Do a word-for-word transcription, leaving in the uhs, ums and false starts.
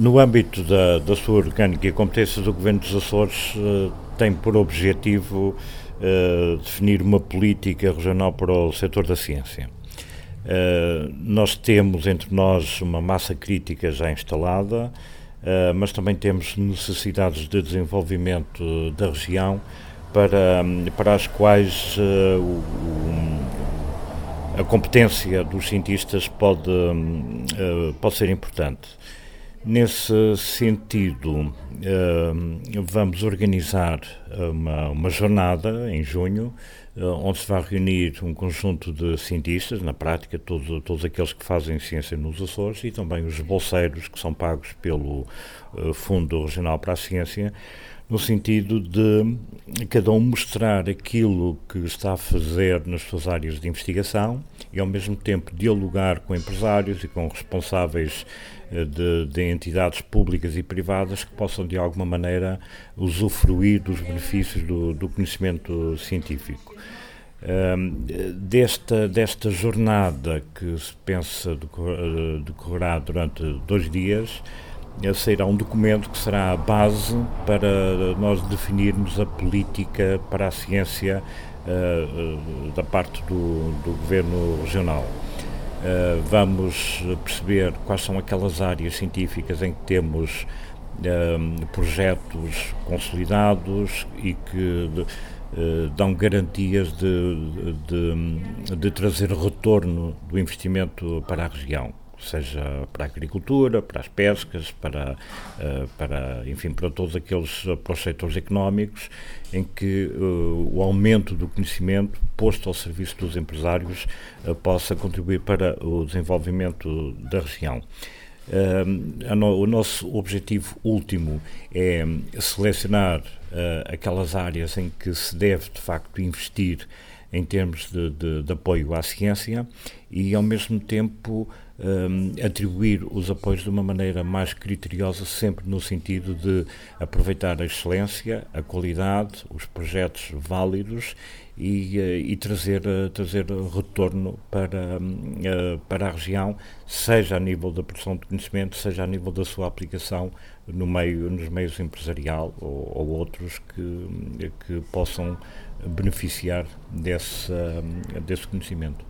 No âmbito da, da sua orgânica e competências, o Governo dos Açores eh, tem por objetivo eh, definir uma política regional para o setor da ciência. Eh, nós temos entre nós uma massa crítica já instalada, eh, mas também temos necessidades de desenvolvimento da região para, para as quais eh, o, o, a competência dos cientistas pode, eh, pode ser importante. Nesse sentido, vamos organizar uma, uma jornada em junho, onde se vai reunir um conjunto de cientistas, na prática todos, todos aqueles que fazem ciência nos Açores e também os bolseiros que são pagos pelo Fundo Regional para a Ciência, no sentido de cada um mostrar aquilo que está a fazer nas suas áreas de investigação e ao mesmo tempo dialogar com empresários e com responsáveis de, de entidades públicas e privadas que possam de alguma maneira usufruir dos benefícios do, do conhecimento científico. Um, desta, desta jornada que se pensa decorrerá durante dois dias, sairá um documento que será a base para nós definirmos a política para a ciência uh, uh, da parte do, do Governo Regional. Uh, vamos perceber quais são aquelas áreas científicas em que temos uh, projetos consolidados e que de, uh, dão garantias de, de, de trazer retorno do investimento para a região, seja para a agricultura, para as pescas, para, uh, para, enfim, para todos aqueles para os setores económicos em que uh, o aumento do conhecimento posto ao serviço dos empresários uh, possa contribuir para o desenvolvimento da região. Uh, no, o nosso objetivo último é selecionar uh, aquelas áreas em que se deve, de facto, investir em termos de, de, de apoio à ciência e, ao mesmo tempo, um, atribuir os apoios de uma maneira mais criteriosa, sempre no sentido de aproveitar a excelência, a qualidade, os projetos válidos e, e trazer, trazer retorno para, para a região, seja a nível da produção de conhecimento, seja a nível da sua aplicação no meio, nos meios empresarial ou, ou outros que, que possam beneficiar desse, desse conhecimento.